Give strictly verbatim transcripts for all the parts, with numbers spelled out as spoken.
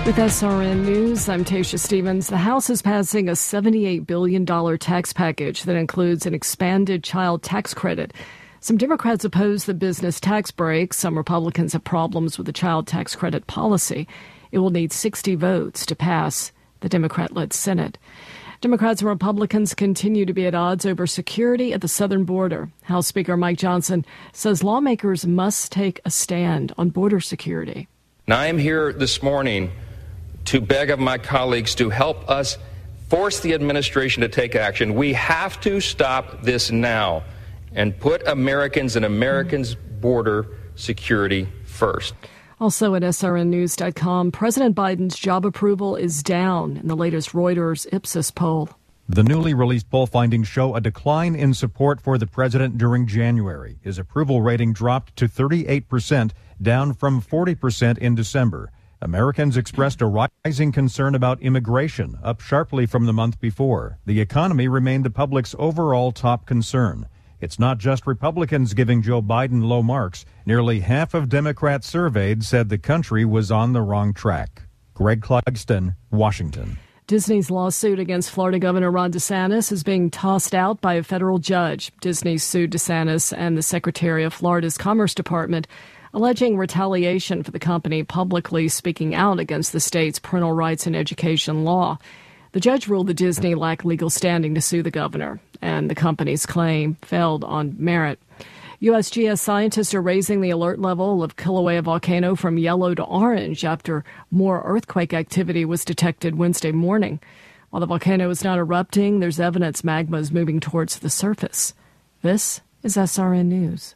With S R N News, I'm Tasha Stevens. The House is passing a seventy-eight billion dollars tax package that includes an expanded child tax credit. Some Democrats oppose the business tax break. Some Republicans have problems with the child tax credit policy. It will need sixty votes to pass the Democrat-led Senate. Democrats and Republicans continue to be at odds over security at the southern border. House Speaker Mike Johnson says lawmakers must take a stand on border security. Now, I am here this morning to beg of my colleagues to help us force the administration to take action. We have to stop this now and put Americans and Americans' border security first. Also at S R N news dot com, President Biden's job approval is down in the latest Reuters Ipsos poll. The newly released poll findings show a decline in support for the president during January. His approval rating dropped to thirty-eight percent, down from forty percent in December. Americans expressed a rising concern about immigration, up sharply from the month before. The economy remained the public's overall top concern. It's not just Republicans giving Joe Biden low marks. Nearly half of Democrats surveyed said the country was on the wrong track. Greg Clugston, Washington. Disney's lawsuit against Florida Governor Ron DeSantis is being tossed out by a federal judge. Disney sued DeSantis and the Secretary of Florida's Commerce Department, alleging retaliation for the company publicly speaking out against the state's parental rights and education law. The judge ruled that Disney lacked legal standing to sue the governor, and the company's claim failed on merit. U S G S scientists are raising the alert level of Kilauea volcano from yellow to orange after more earthquake activity was detected Wednesday morning. While the volcano is not erupting, there's evidence magma is moving towards the surface. This is S R N News.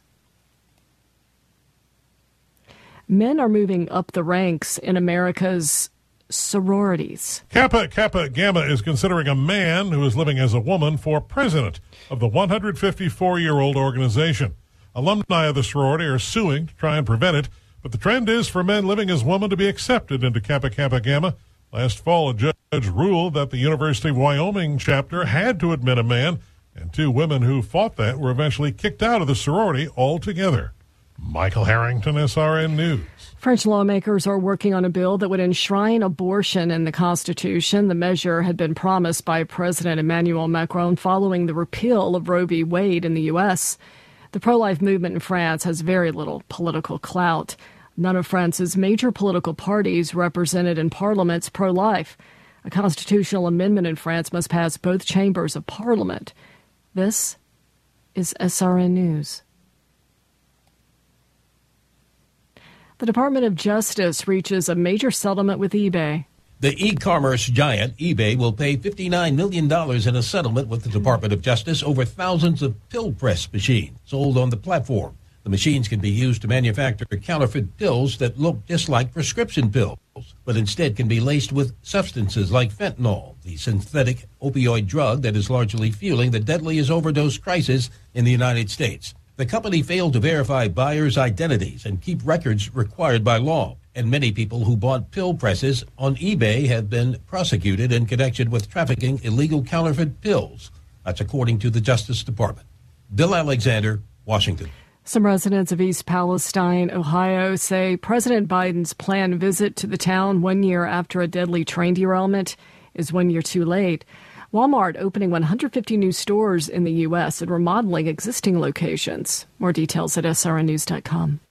Men are moving up the ranks in America's sororities. Kappa Kappa Gamma is considering a man who is living as a woman for president of the one hundred fifty-four-year-old organization. Alumni of the sorority are suing to try and prevent it, but the trend is for men living as women to be accepted into Kappa Kappa Gamma. Last fall, a judge ruled that the University of Wyoming chapter had to admit a man, and two women who fought that were eventually kicked out of the sorority altogether. Michael Harrington, S R N News. French lawmakers are working on a bill that would enshrine abortion in the Constitution. The measure had been promised by President Emmanuel Macron following the repeal of Roe v. Wade in the U S. The pro-life movement in France has very little political clout. None of France's major political parties represented in parliament's pro-life. A constitutional amendment in France must pass both chambers of parliament. This is S R N News. The Department of Justice reaches a major settlement with eBay. The e-commerce giant eBay will pay fifty-nine million dollars in a settlement with the Department of Justice over thousands of pill press machines sold on the platform. The machines can be used to manufacture counterfeit pills that look just like prescription pills, but instead can be laced with substances like fentanyl, the synthetic opioid drug that is largely fueling the deadliest overdose crisis in the United States. The company failed to verify buyers' identities and keep records required by law. And many people who bought pill presses on eBay have been prosecuted in connection with trafficking illegal counterfeit pills. That's according to the Justice Department. Bill Alexander, Washington. Some residents of East Palestine, Ohio, say President Biden's planned visit to the town one year after a deadly train derailment is one year too late. Walmart opening one hundred fifty new stores in the U S and remodeling existing locations. More details at S R N news dot com.